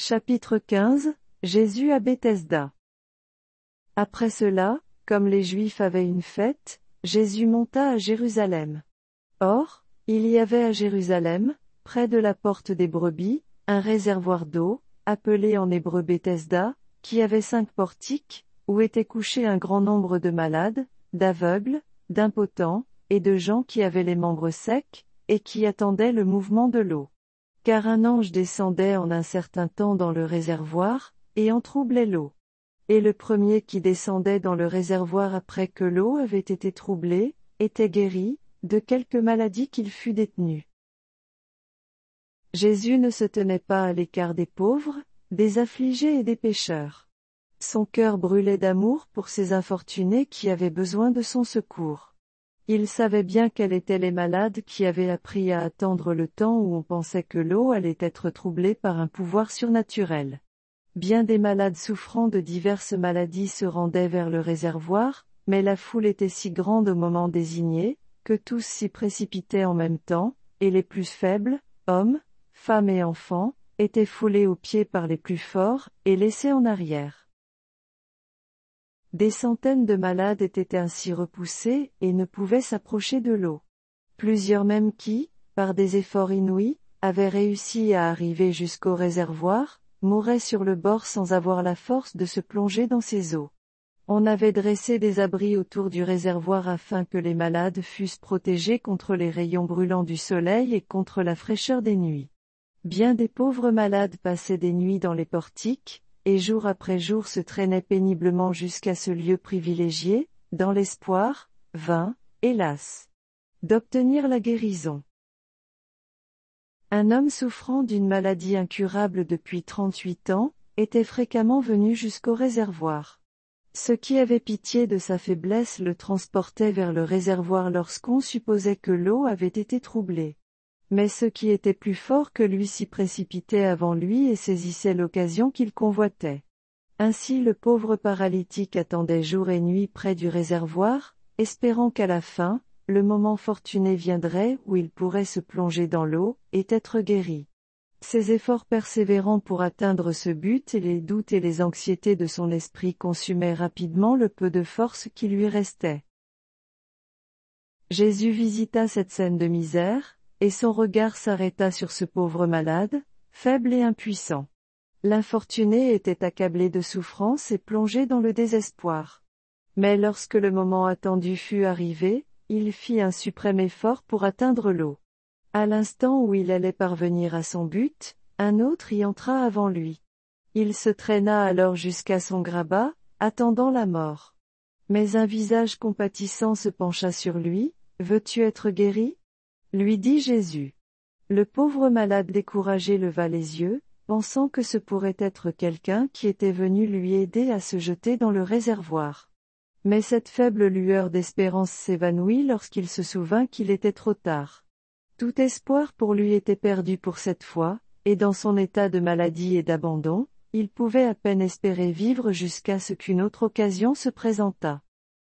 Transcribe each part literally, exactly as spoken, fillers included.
Chapitre quinze, Jésus à Bethesda. Après cela, comme les Juifs avaient une fête, Jésus monta à Jérusalem. Or, il y avait à Jérusalem, près de la porte des brebis, un réservoir d'eau, appelé en hébreu Bethesda, qui avait cinq portiques, où étaient couchés un grand nombre de malades, d'aveugles, d'impotents, et de gens qui avaient les membres secs, et qui attendaient le mouvement de l'eau. Car un ange descendait en un certain temps dans le réservoir, et en troublait l'eau. Et le premier qui descendait dans le réservoir après que l'eau avait été troublée, était guéri, de quelque maladie qu'il fût détenu. Jésus ne se tenait pas à l'écart des pauvres, des affligés et des pécheurs. Son cœur brûlait d'amour pour ces infortunés qui avaient besoin de son secours. Il savait bien quels étaient les malades qui avaient appris à attendre le temps où on pensait que l'eau allait être troublée par un pouvoir surnaturel. Bien des malades souffrant de diverses maladies se rendaient vers le réservoir, mais la foule était si grande au moment désigné, que tous s'y précipitaient en même temps, et les plus faibles, hommes, femmes et enfants, étaient foulés aux pieds par les plus forts, et laissés en arrière. Des centaines de malades étaient ainsi repoussés, et ne pouvaient s'approcher de l'eau. Plusieurs même qui, par des efforts inouïs, avaient réussi à arriver jusqu'au réservoir, mouraient sur le bord sans avoir la force de se plonger dans ces eaux. On avait dressé des abris autour du réservoir afin que les malades fussent protégés contre les rayons brûlants du soleil et contre la fraîcheur des nuits. Bien des pauvres malades passaient des nuits dans les portiques, et jour après jour se traînaient péniblement jusqu'à ce lieu privilégié, dans l'espoir, vain, hélas, d'obtenir la guérison. Un homme souffrant d'une maladie incurable depuis trente-huit ans, était fréquemment venu jusqu'au réservoir. Ceux qui avaient pitié de sa faiblesse le transportaient vers le réservoir lorsqu'on supposait que l'eau avait été troublée. Mais ceux qui étaient plus forts que lui s'y précipitaient avant lui et saisissaient l'occasion qu'il convoitait. Ainsi le pauvre paralytique attendait jour et nuit près du réservoir, espérant qu'à la fin, le moment fortuné viendrait où il pourrait se plonger dans l'eau, et être guéri. Ses efforts persévérants pour atteindre ce but et les doutes et les anxiétés de son esprit consumaient rapidement le peu de force qui lui restait. Jésus visita cette scène de misère, et son regard s'arrêta sur ce pauvre malade, faible et impuissant. L'infortuné était accablé de souffrance et plongé dans le désespoir. Mais lorsque le moment attendu fut arrivé, il fit un suprême effort pour atteindre l'eau. À l'instant où il allait parvenir à son but, un autre y entra avant lui. Il se traîna alors jusqu'à son grabat, attendant la mort. Mais un visage compatissant se pencha sur lui. « Veux-tu être guéri ?» lui dit Jésus. Le pauvre malade découragé leva les yeux, pensant que ce pourrait être quelqu'un qui était venu lui aider à se jeter dans le réservoir. Mais cette faible lueur d'espérance s'évanouit lorsqu'il se souvint qu'il était trop tard. Tout espoir pour lui était perdu pour cette fois, et dans son état de maladie et d'abandon, il pouvait à peine espérer vivre jusqu'à ce qu'une autre occasion se présentât.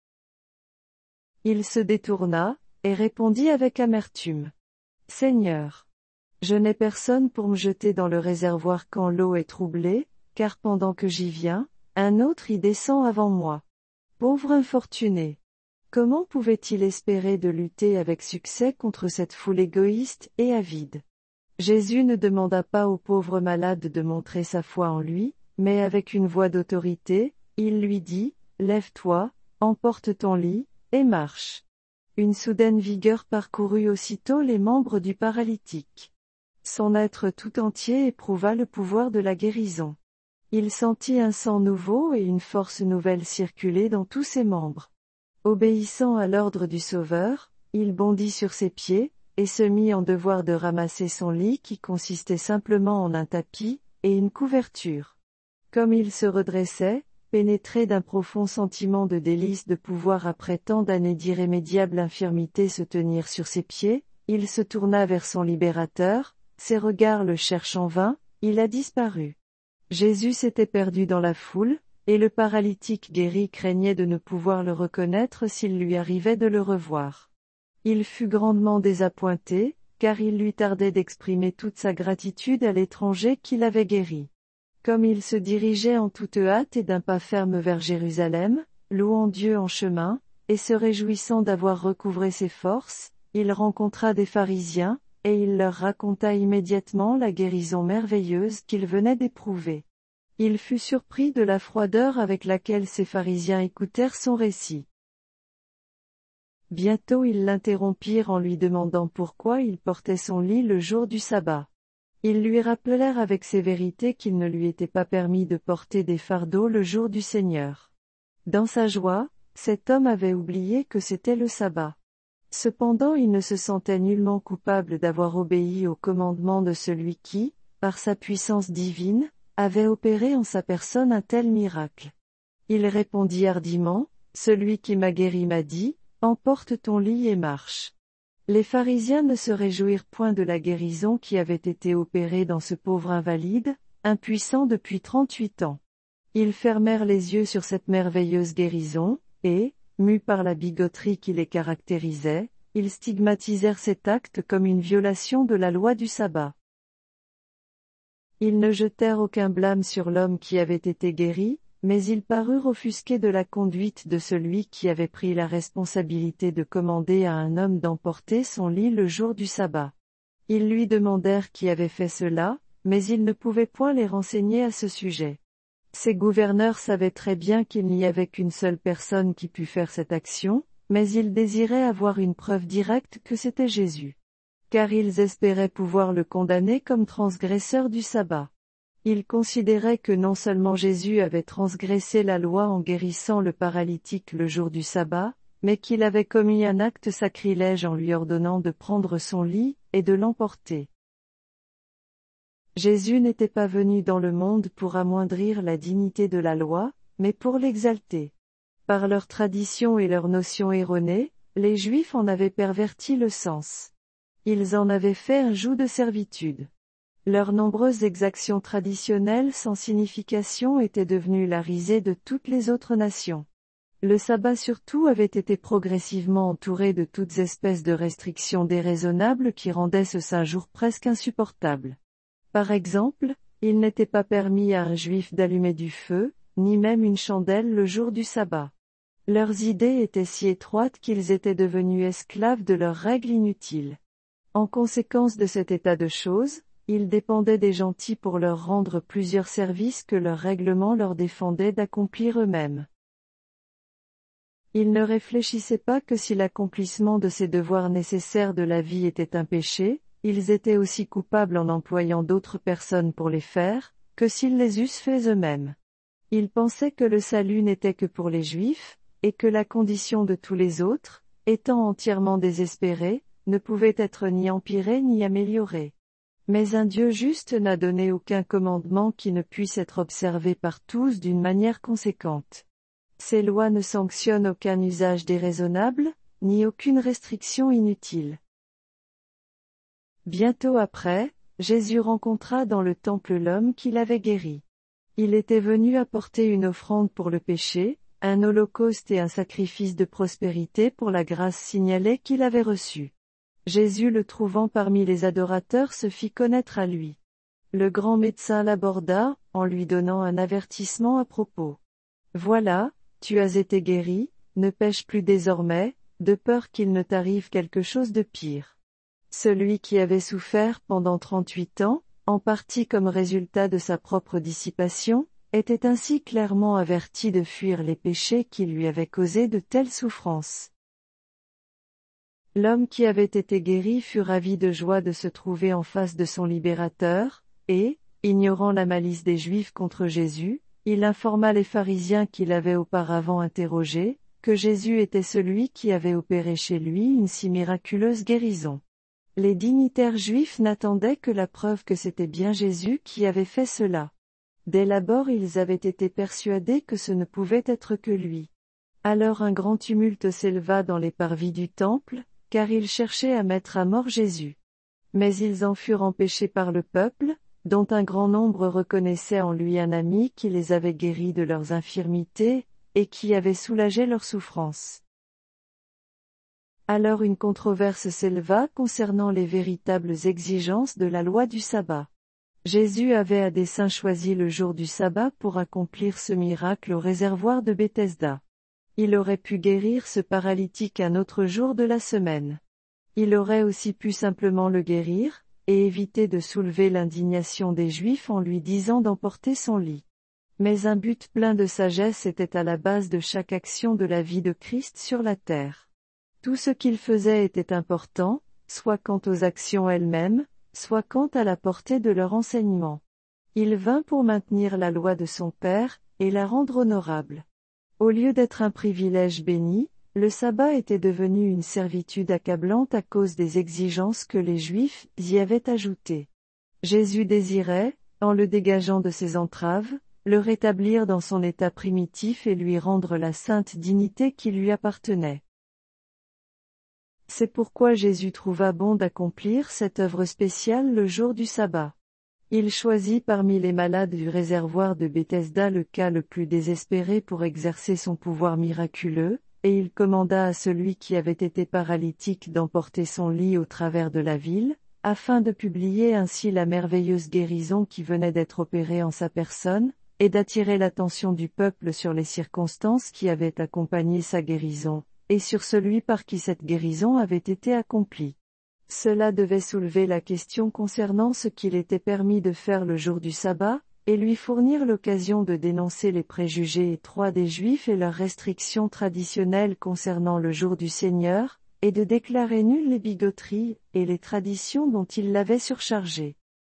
Il se détourna, et répondit avec amertume. « Seigneur, je n'ai personne pour me jeter dans le réservoir quand l'eau est troublée, car pendant que j'y viens, un autre y descend avant moi. Pauvre infortuné! Comment pouvait-il espérer de lutter avec succès contre cette foule égoïste et avide ? Jésus ne demanda pas au pauvre malade de montrer sa foi en lui, mais avec une voix d'autorité, il lui dit, « Lève-toi, emporte ton lit, et marche. » Une soudaine vigueur parcourut aussitôt les membres du paralytique. Son être tout entier éprouva le pouvoir de la guérison. Il sentit un sang nouveau et une force nouvelle circuler dans tous ses membres. Obéissant à l'ordre du Sauveur, il bondit sur ses pieds, et se mit en devoir de ramasser son lit qui consistait simplement en un tapis, et une couverture. Comme il se redressait, pénétré d'un profond sentiment de délice de pouvoir après tant d'années d'irrémédiable infirmité se tenir sur ses pieds, il se tourna vers son libérateur, ses regards le cherchent en vain, il a disparu. Jésus s'était perdu dans la foule, et le paralytique guéri craignait de ne pouvoir le reconnaître s'il lui arrivait de le revoir. Il fut grandement désappointé, car il lui tardait d'exprimer toute sa gratitude à l'étranger qui l'avait guéri. Comme il se dirigeait en toute hâte et d'un pas ferme vers Jérusalem, louant Dieu en chemin, et se réjouissant d'avoir recouvré ses forces, il rencontra des pharisiens, et il leur raconta immédiatement la guérison merveilleuse qu'il venait d'éprouver. Il fut surpris de la froideur avec laquelle ces pharisiens écoutèrent son récit. Bientôt ils l'interrompirent en lui demandant pourquoi il portait son lit le jour du sabbat. Ils lui rappelèrent avec sévérité qu'il ne lui était pas permis de porter des fardeaux le jour du Seigneur. Dans sa joie, cet homme avait oublié que c'était le sabbat. Cependant il ne se sentait nullement coupable d'avoir obéi au commandement de celui qui, par sa puissance divine, avait opéré en sa personne un tel miracle. Il répondit hardiment, « Celui qui m'a guéri m'a dit, emporte ton lit et marche. » Les pharisiens ne se réjouirent point de la guérison qui avait été opérée dans ce pauvre invalide, impuissant depuis trente-huit ans. Ils fermèrent les yeux sur cette merveilleuse guérison, et, mus par la bigoterie qui les caractérisait, ils stigmatisèrent cet acte comme une violation de la loi du sabbat. Ils ne jetèrent aucun blâme sur l'homme qui avait été guéri, mais ils parurent offusqués de la conduite de celui qui avait pris la responsabilité de commander à un homme d'emporter son lit le jour du sabbat. Ils lui demandèrent qui avait fait cela, mais il ne pouvait point les renseigner à ce sujet. Ces gouverneurs savaient très bien qu'il n'y avait qu'une seule personne qui pût faire cette action, mais ils désiraient avoir une preuve directe que c'était Jésus. Car ils espéraient pouvoir le condamner comme transgresseur du sabbat. Ils considéraient que non seulement Jésus avait transgressé la loi en guérissant le paralytique le jour du sabbat, mais qu'il avait commis un acte sacrilège en lui ordonnant de prendre son lit, et de l'emporter. Jésus n'était pas venu dans le monde pour amoindrir la dignité de la loi, mais pour l'exalter. Par leurs traditions et leurs notions erronées, les Juifs en avaient perverti le sens. Ils en avaient fait un joug de servitude. Leurs nombreuses exactions traditionnelles sans signification étaient devenues la risée de toutes les autres nations. Le sabbat surtout avait été progressivement entouré de toutes espèces de restrictions déraisonnables qui rendaient ce saint jour presque insupportable. Par exemple, il n'était pas permis à un juif d'allumer du feu, ni même une chandelle le jour du sabbat. Leurs idées étaient si étroites qu'ils étaient devenus esclaves de leurs règles inutiles. En conséquence de cet état de choses, ils dépendaient des gentils pour leur rendre plusieurs services que leurs règlements leur défendaient d'accomplir eux-mêmes. Ils ne réfléchissaient pas que si l'accomplissement de ces devoirs nécessaires de la vie était un péché, ils étaient aussi coupables en employant d'autres personnes pour les faire, que s'ils les eussent faits eux-mêmes. Ils pensaient que le salut n'était que pour les Juifs, et que la condition de tous les autres, étant entièrement désespérée, ne pouvait être ni empirée ni améliorée. Mais un Dieu juste n'a donné aucun commandement qui ne puisse être observé par tous d'une manière conséquente. Ces lois ne sanctionnent aucun usage déraisonnable, ni aucune restriction inutile. Bientôt après, Jésus rencontra dans le temple l'homme qui l'avait guéri. Il était venu apporter une offrande pour le péché, un holocauste et un sacrifice de prospérité pour la grâce signalée qu'il avait reçue. Jésus le trouvant parmi les adorateurs se fit connaître à lui. Le grand médecin l'aborda, en lui donnant un avertissement à propos. « Voilà, tu as été guéri, ne pêche plus désormais, de peur qu'il ne t'arrive quelque chose de pire. » Celui qui avait souffert pendant trente-huit ans, en partie comme résultat de sa propre dissipation, était ainsi clairement averti de fuir les péchés qui lui avaient causé de telles souffrances. L'homme qui avait été guéri fut ravi de joie de se trouver en face de son libérateur, et, ignorant la malice des Juifs contre Jésus, il informa les pharisiens qu'il avait auparavant interrogés, que Jésus était celui qui avait opéré chez lui une si miraculeuse guérison. Les dignitaires juifs n'attendaient que la preuve que c'était bien Jésus qui avait fait cela. Dès l'abord ils avaient été persuadés que ce ne pouvait être que lui. Alors un grand tumulte s'éleva dans les parvis du temple, car ils cherchaient à mettre à mort Jésus. Mais ils en furent empêchés par le peuple, dont un grand nombre reconnaissait en lui un ami qui les avait guéris de leurs infirmités, et qui avait soulagé leurs souffrances. Alors une controverse s'éleva concernant les véritables exigences de la loi du sabbat. Jésus avait à dessein choisi le jour du sabbat pour accomplir ce miracle au réservoir de Bethesda. Il aurait pu guérir ce paralytique un autre jour de la semaine. Il aurait aussi pu simplement le guérir, et éviter de soulever l'indignation des Juifs en lui disant d'emporter son lit. Mais un but plein de sagesse était à la base de chaque action de la vie de Christ sur la terre. Tout ce qu'il faisait était important, soit quant aux actions elles-mêmes, soit quant à la portée de leur enseignement. Il vint pour maintenir la loi de son Père, et la rendre honorable. Au lieu d'être un privilège béni, le sabbat était devenu une servitude accablante à cause des exigences que les Juifs y avaient ajoutées. Jésus désirait, en le dégageant de ses entraves, le rétablir dans son état primitif et lui rendre la sainte dignité qui lui appartenait. C'est pourquoi Jésus trouva bon d'accomplir cette œuvre spéciale le jour du sabbat. Il choisit parmi les malades du réservoir de Bethesda le cas le plus désespéré pour exercer son pouvoir miraculeux, et il commanda à celui qui avait été paralytique d'emporter son lit au travers de la ville, afin de publier ainsi la merveilleuse guérison qui venait d'être opérée en sa personne, et d'attirer l'attention du peuple sur les circonstances qui avaient accompagné sa guérison, et sur celui par qui cette guérison avait été accomplie. Cela devait soulever la question concernant ce qu'il était permis de faire le jour du sabbat, et lui fournir l'occasion de dénoncer les préjugés étroits des Juifs et leurs restrictions traditionnelles concernant le jour du Seigneur, et de déclarer nulles les bigoteries et les traditions dont il l'avait surchargé.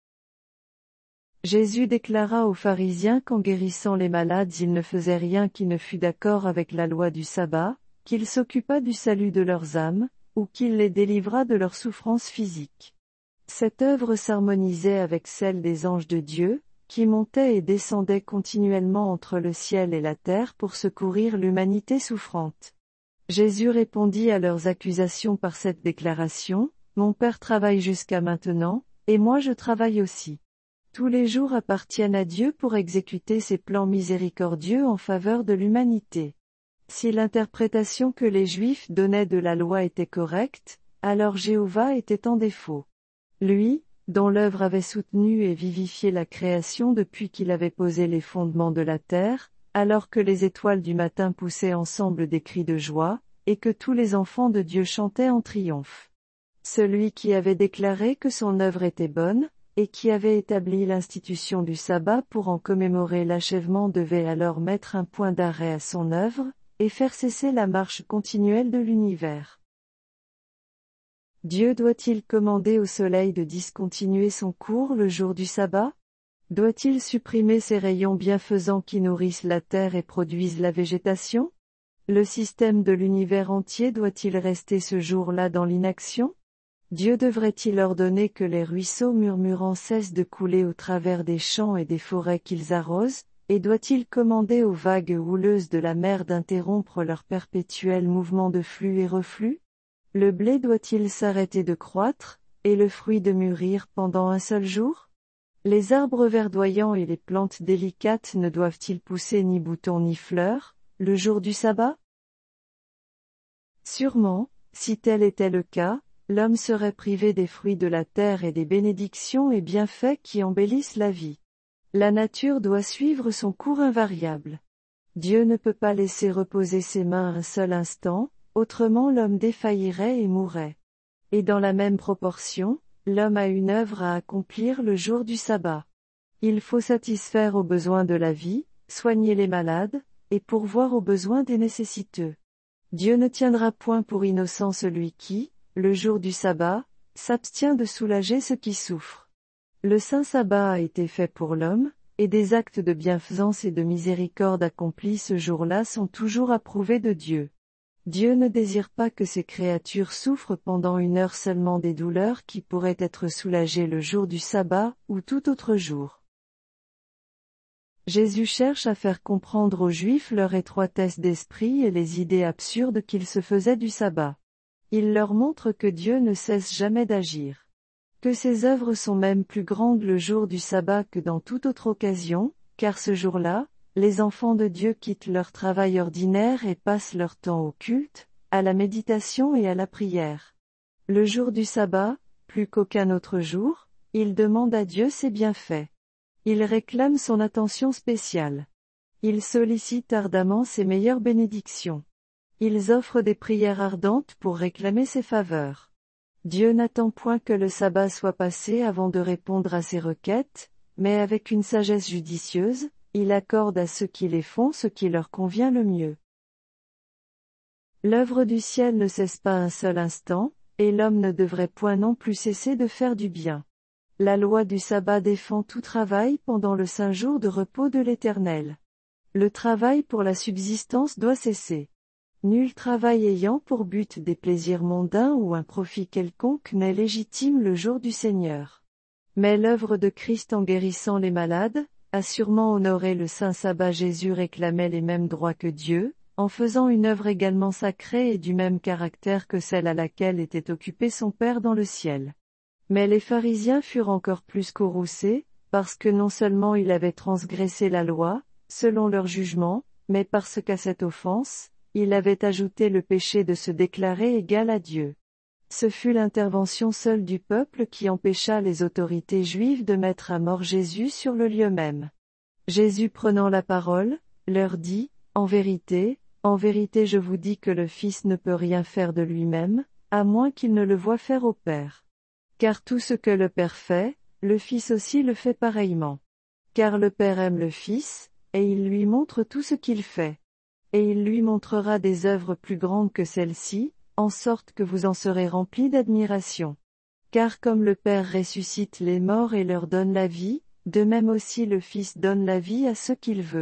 Jésus déclara aux pharisiens qu'en guérissant les malades il ne faisait rien qui ne fût d'accord avec la loi du sabbat, qu'il s'occupa du salut de leurs âmes, ou qu'il les délivra de leurs souffrances physiques. Cette œuvre s'harmonisait avec celle des anges de Dieu, qui montaient et descendaient continuellement entre le ciel et la terre pour secourir l'humanité souffrante. Jésus répondit à leurs accusations par cette déclaration, « Mon Père travaille jusqu'à maintenant, et moi je travaille aussi. » Tous les jours appartiennent à Dieu pour exécuter ses plans miséricordieux en faveur de l'humanité. Si l'interprétation que les Juifs donnaient de la loi était correcte, alors Jéhovah était en défaut. Lui, dont l'œuvre avait soutenu et vivifié la création depuis qu'il avait posé les fondements de la terre, alors que les étoiles du matin poussaient ensemble des cris de joie, et que tous les enfants de Dieu chantaient en triomphe. Celui qui avait déclaré que son œuvre était bonne, et qui avait établi l'institution du sabbat pour en commémorer l'achèvement devait alors mettre un point d'arrêt à son œuvre, et faire cesser la marche continuelle de l'univers. Dieu doit-il commander au soleil de discontinuer son cours le jour du sabbat? Doit-il supprimer ces rayons bienfaisants qui nourrissent la terre et produisent la végétation? Le système de l'univers entier doit-il rester ce jour-là dans l'inaction? Dieu devrait-il ordonner que les ruisseaux murmurants cessent de couler au travers des champs et des forêts qu'ils arrosent? Et doit-il commander aux vagues houleuses de la mer d'interrompre leur perpétuel mouvement de flux et reflux? Le blé doit-il s'arrêter de croître, et le fruit de mûrir pendant un seul jour? Les arbres verdoyants et les plantes délicates ne doivent-ils pousser ni boutons ni fleurs, le jour du sabbat? Sûrement, si tel était le cas, l'homme serait privé des fruits de la terre et des bénédictions et bienfaits qui embellissent la vie. La nature doit suivre son cours invariable. Dieu ne peut pas laisser reposer ses mains un seul instant, autrement l'homme défaillirait et mourrait. Et dans la même proportion, l'homme a une œuvre à accomplir le jour du sabbat. Il faut satisfaire aux besoins de la vie, soigner les malades, et pourvoir aux besoins des nécessiteux. Dieu ne tiendra point pour innocent celui qui, le jour du sabbat, s'abstient de soulager ceux qui souffrent. Le saint sabbat a été fait pour l'homme, et des actes de bienfaisance et de miséricorde accomplis ce jour-là sont toujours approuvés de Dieu. Dieu ne désire pas que ses créatures souffrent pendant une heure seulement des douleurs qui pourraient être soulagées le jour du sabbat, ou tout autre jour. Jésus cherche à faire comprendre aux Juifs leur étroitesse d'esprit et les idées absurdes qu'ils se faisaient du sabbat. Il leur montre que Dieu ne cesse jamais d'agir. Que ses œuvres sont même plus grandes le jour du sabbat que dans toute autre occasion, car ce jour-là, les enfants de Dieu quittent leur travail ordinaire et passent leur temps au culte, à la méditation et à la prière. Le jour du sabbat, plus qu'aucun autre jour, Il demande à Dieu ses bienfaits. Il réclame son attention spéciale. Ils sollicitent ardemment ses meilleures bénédictions. Ils offrent des prières ardentes pour réclamer ses faveurs. Dieu n'attend point que le sabbat soit passé avant de répondre à ses requêtes, mais avec une sagesse judicieuse, il accorde à ceux qui les font ce qui leur convient le mieux. L'œuvre du ciel ne cesse pas un seul instant, et l'homme ne devrait point non plus cesser de faire du bien. La loi du sabbat défend tout travail pendant le saint jour de repos de l'Éternel. Le travail pour la subsistance doit cesser. Nul travail ayant pour but des plaisirs mondains ou un profit quelconque n'est légitime le jour du Seigneur. Mais l'œuvre de Christ en guérissant les malades, a sûrement honoré le saint sabbat. Jésus réclamait les mêmes droits que Dieu, en faisant une œuvre également sacrée et du même caractère que celle à laquelle était occupé son Père dans le ciel. Mais les pharisiens furent encore plus courroucés, parce que non seulement il avait transgressé la loi, selon leur jugement, mais parce qu'à cette offense, il avait ajouté le péché de se déclarer égal à Dieu. Ce fut l'intervention seule du peuple qui empêcha les autorités juives de mettre à mort Jésus sur le lieu même. Jésus prenant la parole, leur dit, « En vérité, en vérité je vous dis que le Fils ne peut rien faire de lui-même, à moins qu'il ne le voie faire au Père. Car tout ce que le Père fait, le Fils aussi le fait pareillement. Car le Père aime le Fils, et il lui montre tout ce qu'il fait. Et il lui montrera des œuvres plus grandes que celles-ci, en sorte que vous en serez remplis d'admiration. Car comme le Père ressuscite les morts et leur donne la vie, de même aussi le Fils donne la vie à ceux qu'il veut. »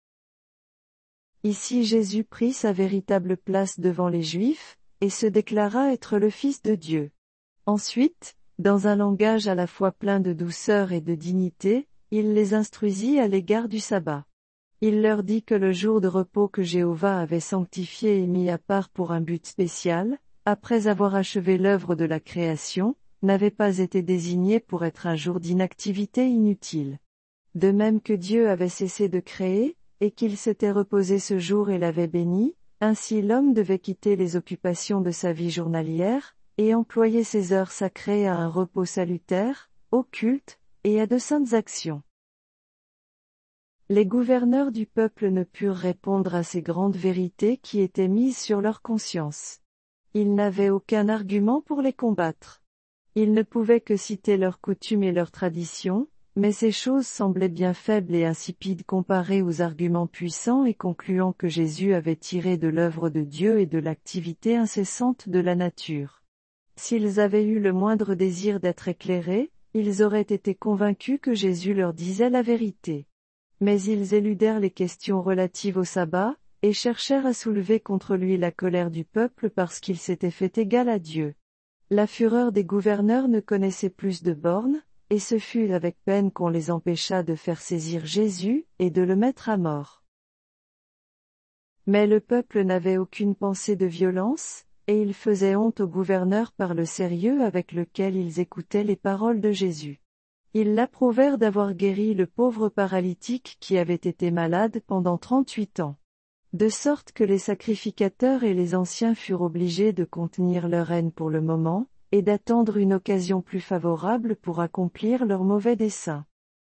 Ici Jésus prit sa véritable place devant les Juifs, et se déclara être le Fils de Dieu. Ensuite, dans un langage à la fois plein de douceur et de dignité, il les instruisit à l'égard du sabbat. Il leur dit que le jour de repos que Jéhovah avait sanctifié et mis à part pour un but spécial, après avoir achevé l'œuvre de la création, n'avait pas été désigné pour être un jour d'inactivité inutile. De même que Dieu avait cessé de créer, et qu'il s'était reposé ce jour et l'avait béni, ainsi l'homme devait quitter les occupations de sa vie journalière, et employer ses heures sacrées à un repos salutaire, au culte, et à de saintes actions. Les gouverneurs du peuple ne purent répondre à ces grandes vérités qui étaient mises sur leur conscience. Ils n'avaient aucun argument pour les combattre. Ils ne pouvaient que citer leurs coutumes et leurs traditions, mais ces choses semblaient bien faibles et insipides comparées aux arguments puissants et concluants que Jésus avait tirés de l'œuvre de Dieu et de l'activité incessante de la nature. S'ils avaient eu le moindre désir d'être éclairés, ils auraient été convaincus que Jésus leur disait la vérité. Mais ils éludèrent les questions relatives au sabbat, et cherchèrent à soulever contre lui la colère du peuple parce qu'il s'était fait égal à Dieu. La fureur des gouverneurs ne connaissait plus de bornes, et ce fut avec peine qu'on les empêcha de faire saisir Jésus, et de le mettre à mort. Mais le peuple n'avait aucune pensée de violence, et il faisait honte aux gouverneurs par le sérieux avec lequel ils écoutaient les paroles de Jésus. Ils l'approuvèrent d'avoir guéri le pauvre paralytique qui avait été malade pendant trente-huit ans. De sorte que les sacrificateurs et les anciens furent obligés de contenir leur haine pour le moment, et d'attendre une occasion plus favorable pour accomplir leurs mauvais desseins.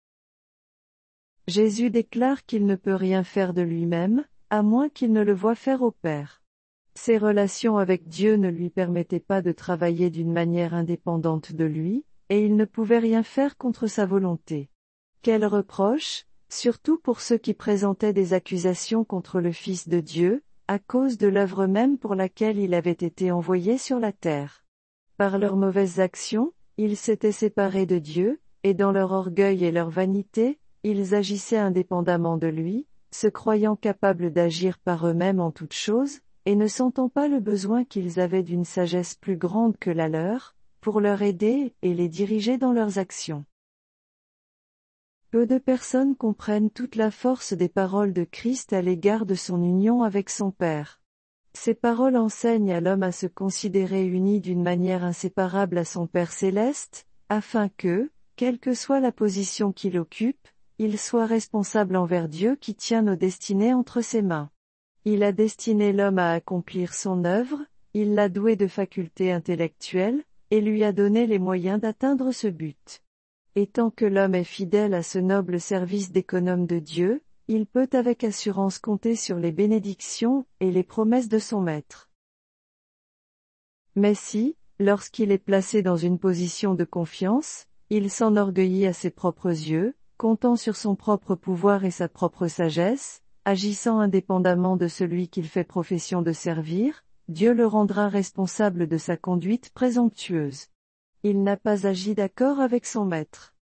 Jésus déclare qu'il ne peut rien faire de lui-même, à moins qu'il ne le voie faire au Père. Ses relations avec Dieu ne lui permettaient pas de travailler d'une manière indépendante de lui, et il ne pouvait rien faire contre sa volonté. Quel reproche, surtout pour ceux qui présentaient des accusations contre le Fils de Dieu, à cause de l'œuvre même pour laquelle il avait été envoyé sur la terre. Par leurs mauvaises actions, ils s'étaient séparés de Dieu, et dans leur orgueil et leur vanité, ils agissaient indépendamment de lui, se croyant capables d'agir par eux-mêmes en toutes choses, et ne sentant pas le besoin qu'ils avaient d'une sagesse plus grande que la leur, pour leur aider et les diriger dans leurs actions. Peu de personnes comprennent toute la force des paroles de Christ à l'égard de son union avec son Père. Ces paroles enseignent à l'homme à se considérer uni d'une manière inséparable à son Père céleste, afin que, quelle que soit la position qu'il occupe, il soit responsable envers Dieu qui tient nos destinées entre ses mains. Il a destiné l'homme à accomplir son œuvre, il l'a doué de facultés intellectuelles, et lui a donné les moyens d'atteindre ce but. Et tant que l'homme est fidèle à ce noble service d'économe de Dieu, il peut avec assurance compter sur les bénédictions et les promesses de son maître. Mais si, lorsqu'il est placé dans une position de confiance, il s'enorgueillit à ses propres yeux, comptant sur son propre pouvoir et sa propre sagesse, agissant indépendamment de celui qu'il fait profession de servir, Dieu le rendra responsable de sa conduite présomptueuse. Il n'a pas agi d'accord avec son maître.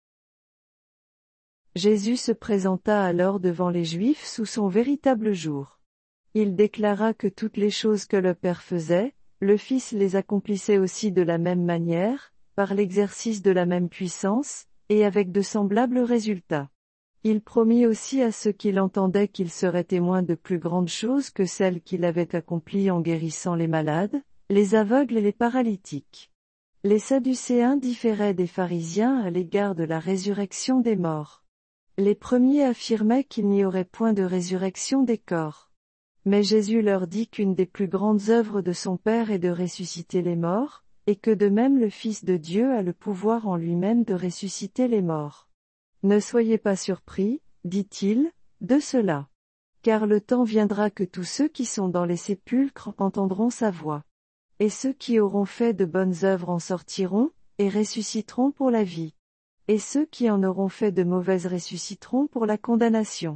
Jésus se présenta alors devant les Juifs sous son véritable jour. Il déclara que toutes les choses que le Père faisait, le Fils les accomplissait aussi de la même manière, par l'exercice de la même puissance, et avec de semblables résultats. Il promit aussi à ceux qui l'entendaient qu'il serait témoin de plus grandes choses que celles qu'il avait accomplies en guérissant les malades, les aveugles et les paralytiques. Les Sadducéens différaient des pharisiens à l'égard de la résurrection des morts. Les premiers affirmaient qu'il n'y aurait point de résurrection des corps. Mais Jésus leur dit qu'une des plus grandes œuvres de son Père est de ressusciter les morts, et que de même le Fils de Dieu a le pouvoir en lui-même de ressusciter les morts. Ne soyez pas surpris, dit-il, de cela. Car le temps viendra que tous ceux qui sont dans les sépulcres entendront sa voix. Et ceux qui auront fait de bonnes œuvres en sortiront, et ressusciteront pour la vie. Et ceux qui en auront fait de mauvaises ressusciteront pour la condamnation.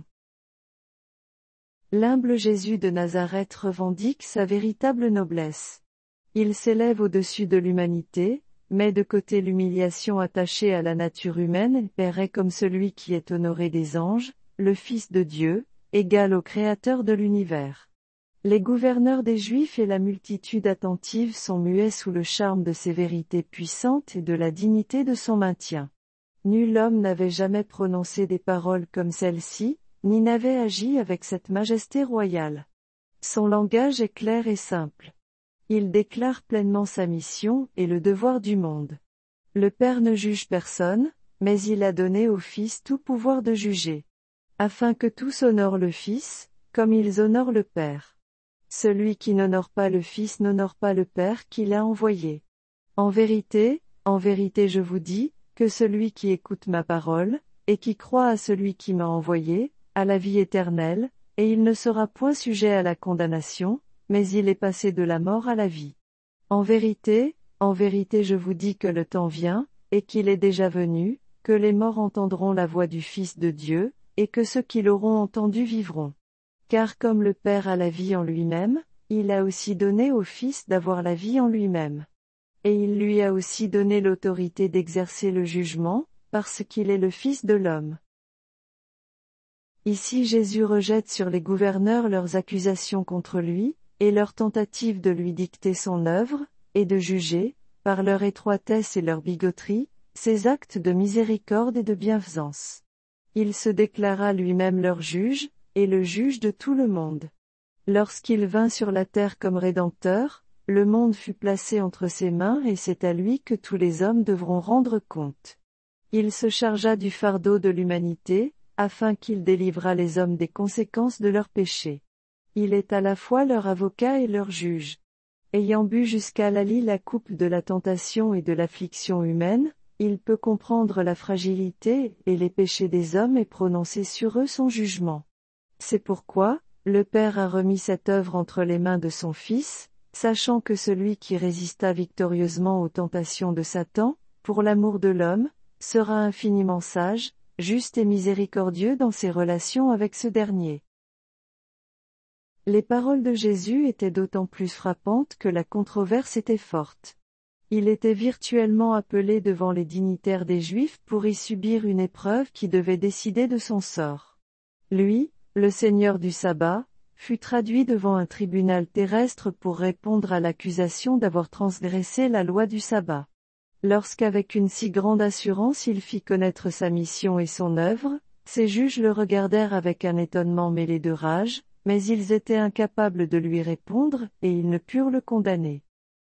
L'humble Jésus de Nazareth revendique sa véritable noblesse. Il s'élève au-dessus de l'humanité, met de côté l'humiliation attachée à la nature humaine et paraît comme celui qui est honoré des anges, le Fils de Dieu, égal au Créateur de l'univers. Les gouverneurs des Juifs et la multitude attentive sont muets sous le charme de ses vérités puissantes et de la dignité de son maintien. Nul homme n'avait jamais prononcé des paroles comme celles-ci, ni n'avait agi avec cette majesté royale. Son langage est clair et simple. Il déclare pleinement sa mission et le devoir du monde. Le Père ne juge personne, mais il a donné au Fils tout pouvoir de juger. Afin que tous honorent le Fils, comme ils honorent le Père. Celui qui n'honore pas le Fils n'honore pas le Père qui l'a envoyé. En vérité, en vérité je vous dis, que celui qui écoute ma parole, et qui croit à celui qui m'a envoyé, a la vie éternelle, et il ne sera point sujet à la condamnation, mais il est passé de la mort à la vie. En vérité, en vérité je vous dis que le temps vient, et qu'il est déjà venu, que les morts entendront la voix du Fils de Dieu, et que ceux qui l'auront entendu vivront. Car comme le Père a la vie en lui-même, il a aussi donné au Fils d'avoir la vie en lui-même. Et il lui a aussi donné l'autorité d'exercer le jugement, parce qu'il est le Fils de l'homme. Ici Jésus rejette sur les gouverneurs leurs accusations contre lui, et leur tentative de lui dicter son œuvre, et de juger, par leur étroitesse et leur bigoterie, ses actes de miséricorde et de bienfaisance. Il se déclara lui-même leur juge, et le juge de tout le monde. Lorsqu'il vint sur la terre comme Rédempteur, le monde fut placé entre ses mains et c'est à lui que tous les hommes devront rendre compte. Il se chargea du fardeau de l'humanité, afin qu'il délivrât les hommes des conséquences de leurs péchés. Il est à la fois leur avocat et leur juge. Ayant bu jusqu'à la lie la coupe de la tentation et de l'affliction humaine, il peut comprendre la fragilité et les péchés des hommes et prononcer sur eux son jugement. C'est pourquoi, le Père a remis cette œuvre entre les mains de son Fils, sachant que celui qui résista victorieusement aux tentations de Satan, pour l'amour de l'homme, sera infiniment sage, juste et miséricordieux dans ses relations avec ce dernier. Les paroles de Jésus étaient d'autant plus frappantes que la controverse était forte. Il était virtuellement appelé devant les dignitaires des Juifs pour y subir une épreuve qui devait décider de son sort. Lui, le Seigneur du sabbat, fut traduit devant un tribunal terrestre pour répondre à l'accusation d'avoir transgressé la loi du sabbat. Lorsqu'avec une si grande assurance il fit connaître sa mission et son œuvre, ses juges le regardèrent avec un étonnement mêlé de rage, mais ils étaient incapables de lui répondre, et ils ne purent le condamner.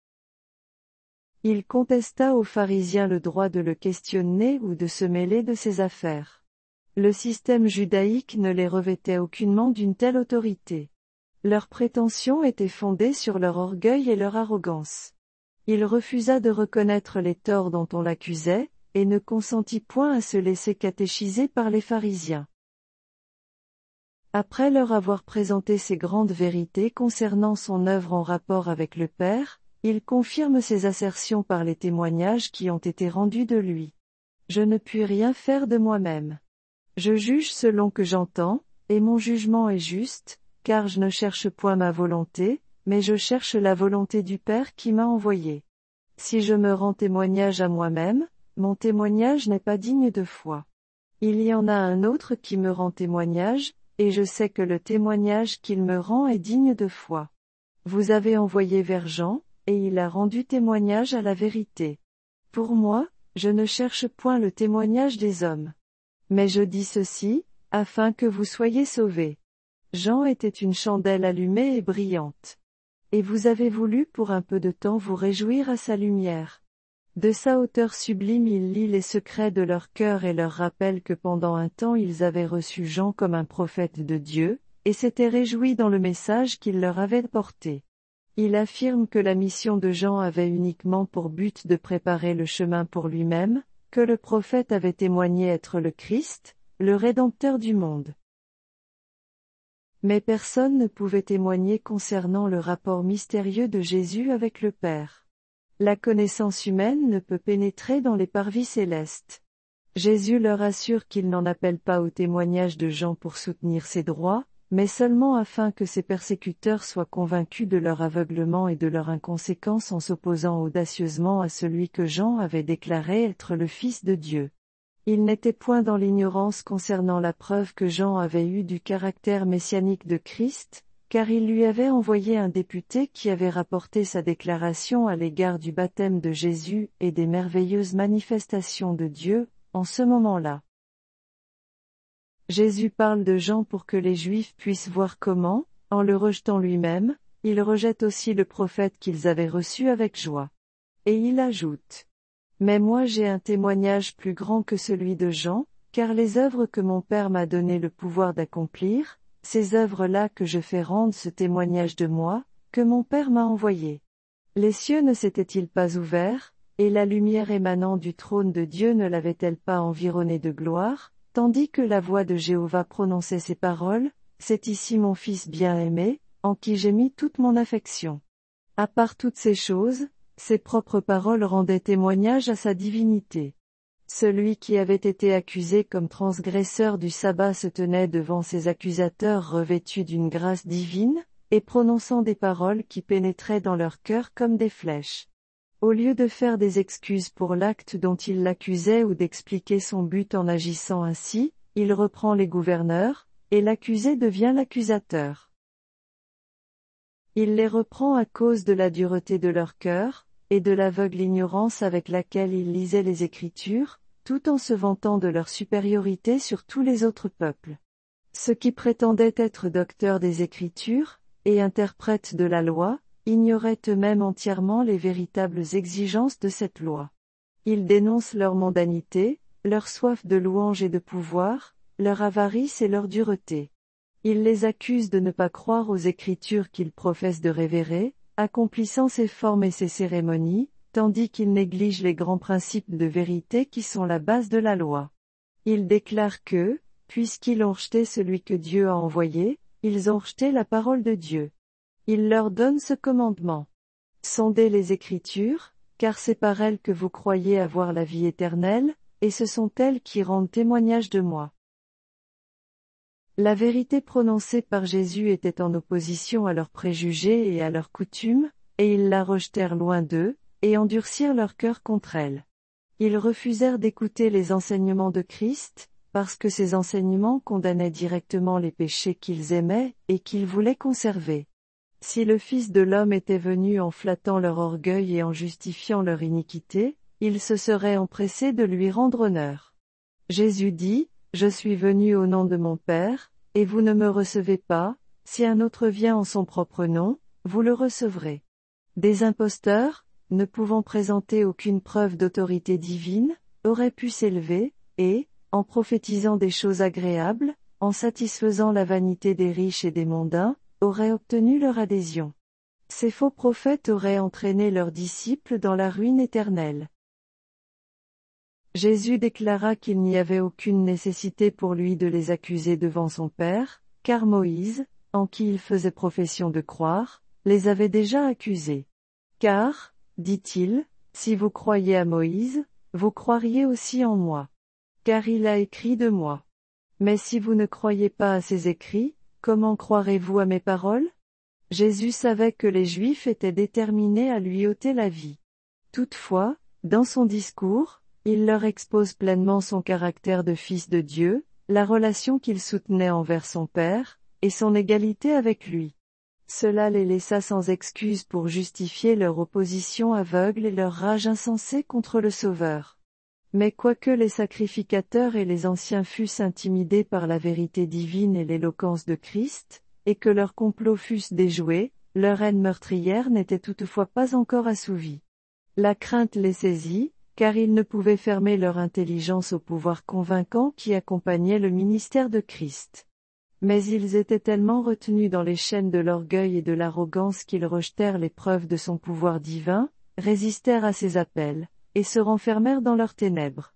Il contesta aux pharisiens le droit de le questionner ou de se mêler de ses affaires. Le système judaïque ne les revêtait aucunement d'une telle autorité. Leurs prétentions étaient fondées sur leur orgueil et leur arrogance. Il refusa de reconnaître les torts dont on l'accusait, et ne consentit point à se laisser catéchiser par les pharisiens. Après leur avoir présenté ces grandes vérités concernant son œuvre en rapport avec le Père, il confirme ses assertions par les témoignages qui ont été rendus de lui. Je ne puis rien faire de moi-même. Je juge selon que j'entends, et mon jugement est juste, car je ne cherche point ma volonté, mais je cherche la volonté du Père qui m'a envoyé. Si je me rends témoignage à moi-même, mon témoignage n'est pas digne de foi. Il y en a un autre qui me rend témoignage, et je sais que le témoignage qu'il me rend est digne de foi. Vous avez envoyé vers Jean, et il a rendu témoignage à la vérité. Pour moi, je ne cherche point le témoignage des hommes. Mais je dis ceci, afin que vous soyez sauvés. Jean était une chandelle allumée et brillante. Et vous avez voulu pour un peu de temps vous réjouir à sa lumière. De sa hauteur sublime il lit les secrets de leur cœur et leur rappelle que pendant un temps ils avaient reçu Jean comme un prophète de Dieu, et s'étaient réjouis dans le message qu'il leur avait porté. Il affirme que la mission de Jean avait uniquement pour but de préparer le chemin pour lui-même, que le prophète avait témoigné être le Christ, le Rédempteur du monde. Mais personne ne pouvait témoigner concernant le rapport mystérieux de Jésus avec le Père. La connaissance humaine ne peut pénétrer dans les parvis célestes. Jésus leur assure qu'il n'en appelle pas au témoignage de Jean pour soutenir ses droits, mais seulement afin que ses persécuteurs soient convaincus de leur aveuglement et de leur inconséquence en s'opposant audacieusement à celui que Jean avait déclaré être le Fils de Dieu. Il n'était point dans l'ignorance concernant la preuve que Jean avait eue du caractère messianique de Christ, car il lui avait envoyé un député qui avait rapporté sa déclaration à l'égard du baptême de Jésus et des merveilleuses manifestations de Dieu, en ce moment-là. Jésus parle de Jean pour que les Juifs puissent voir comment, en le rejetant lui-même, il rejette aussi le prophète qu'ils avaient reçu avec joie. Et il ajoute: Mais moi j'ai un témoignage plus grand que celui de Jean, car les œuvres que mon Père m'a donné le pouvoir d'accomplir, ces œuvres-là que je fais rendent ce témoignage de moi, que mon Père m'a envoyé. Les cieux ne s'étaient-ils pas ouverts, et la lumière émanant du trône de Dieu ne l'avait-elle pas environné de gloire, tandis que la voix de Jéhovah prononçait ces paroles: C'est ici mon Fils bien-aimé, en qui j'ai mis toute mon affection. À part toutes ces choses, ses propres paroles rendaient témoignage à sa divinité. Celui qui avait été accusé comme transgresseur du sabbat se tenait devant ses accusateurs revêtus d'une grâce divine, et prononçant des paroles qui pénétraient dans leur cœur comme des flèches. Au lieu de faire des excuses pour l'acte dont il l'accusait ou d'expliquer son but en agissant ainsi, il reprend les gouverneurs, et l'accusé devient l'accusateur. Il les reprend à cause de la dureté de leur cœur, et de l'aveugle ignorance avec laquelle ils lisaient les Écritures, tout en se vantant de leur supériorité sur tous les autres peuples. Ceux qui prétendaient être docteurs des Écritures, et interprètes de la loi, ignoraient eux-mêmes entièrement les véritables exigences de cette loi. Ils dénoncent leur mondanité, leur soif de louange et de pouvoir, leur avarice et leur dureté. Ils les accusent de ne pas croire aux Écritures qu'ils professent de révérer, accomplissant ces formes et ces cérémonies, tandis qu'ils négligent les grands principes de vérité qui sont la base de la loi. Ils déclarent que, puisqu'ils ont rejeté celui que Dieu a envoyé, ils ont rejeté la parole de Dieu. Il leur donne ce commandement. Sondez les Écritures, car c'est par elles que vous croyez avoir la vie éternelle, et ce sont elles qui rendent témoignage de moi. La vérité prononcée par Jésus était en opposition à leurs préjugés et à leurs coutumes, et ils la rejetèrent loin d'eux, et endurcirent leur cœur contre elle. Ils refusèrent d'écouter les enseignements de Christ, parce que ces enseignements condamnaient directement les péchés qu'ils aimaient, et qu'ils voulaient conserver. Si le Fils de l'homme était venu en flattant leur orgueil et en justifiant leur iniquité, ils se seraient empressés de lui rendre honneur. Jésus dit: Je suis venu au nom de mon Père, et vous ne me recevez pas, si un autre vient en son propre nom, vous le recevrez. Des imposteurs, ne pouvant présenter aucune preuve d'autorité divine, auraient pu s'élever, et, en prophétisant des choses agréables, en satisfaisant la vanité des riches et des mondains, auraient obtenu leur adhésion. Ces faux prophètes auraient entraîné leurs disciples dans la ruine éternelle. Jésus déclara qu'il n'y avait aucune nécessité pour lui de les accuser devant son Père, car Moïse, en qui il faisait profession de croire, les avait déjà accusés. Car, dit-il, si vous croyez à Moïse, vous croiriez aussi en moi. Car il a écrit de moi. Mais si vous ne croyez pas à ses écrits, comment croirez-vous à mes paroles? Jésus savait que les Juifs étaient déterminés à lui ôter la vie. Toutefois, dans son discours, il leur expose pleinement son caractère de fils de Dieu, la relation qu'il soutenait envers son Père, et son égalité avec lui. Cela les laissa sans excuse pour justifier leur opposition aveugle et leur rage insensée contre le Sauveur. Mais quoique les sacrificateurs et les anciens fussent intimidés par la vérité divine et l'éloquence de Christ, et que leurs complots fussent déjoués, leur haine meurtrière n'était toutefois pas encore assouvie. La crainte les saisit, car ils ne pouvaient fermer leur intelligence au pouvoir convaincant qui accompagnait le ministère de Christ. Mais ils étaient tellement retenus dans les chaînes de l'orgueil et de l'arrogance qu'ils rejetèrent les preuves de son pouvoir divin, résistèrent à ses appels, et se renfermèrent dans leurs ténèbres.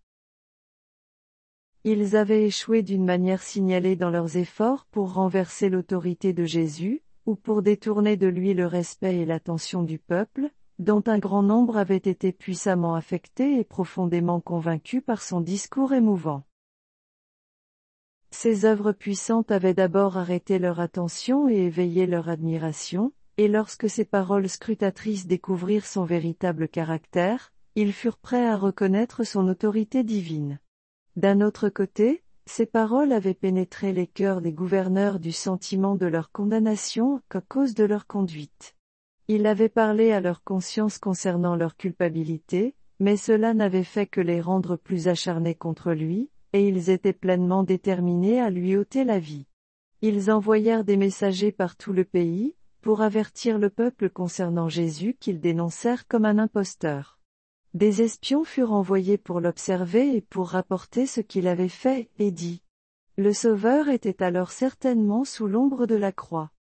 Ils avaient échoué d'une manière signalée dans leurs efforts pour renverser l'autorité de Jésus, ou pour détourner de lui le respect et l'attention du peuple, dont un grand nombre avaient été puissamment affectés et profondément convaincus par son discours émouvant. Ces œuvres puissantes avaient d'abord arrêté leur attention et éveillé leur admiration, et lorsque ces paroles scrutatrices découvrirent son véritable caractère, ils furent prêts à reconnaître son autorité divine. D'un autre côté, ces paroles avaient pénétré les cœurs des gouverneurs du sentiment de leur condamnation à cause de leur conduite. Il avait parlé à leur conscience concernant leur culpabilité, mais cela n'avait fait que les rendre plus acharnés contre lui, et ils étaient pleinement déterminés à lui ôter la vie. Ils envoyèrent des messagers par tout le pays, pour avertir le peuple concernant Jésus qu'ils dénoncèrent comme un imposteur. Des espions furent envoyés pour l'observer et pour rapporter ce qu'il avait fait et dit. Le Sauveur était alors certainement sous l'ombre de la croix.